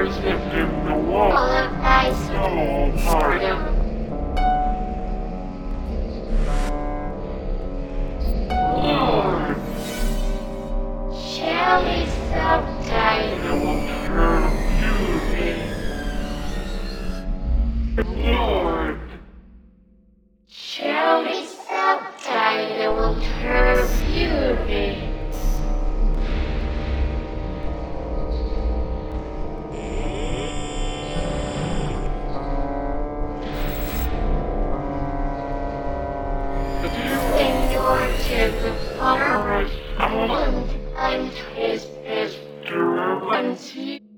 There's in the wall. I stole part of. Lord, shall we subtitle her beauty? Lord, shall we subtitle her beauty? To the forest and his sister once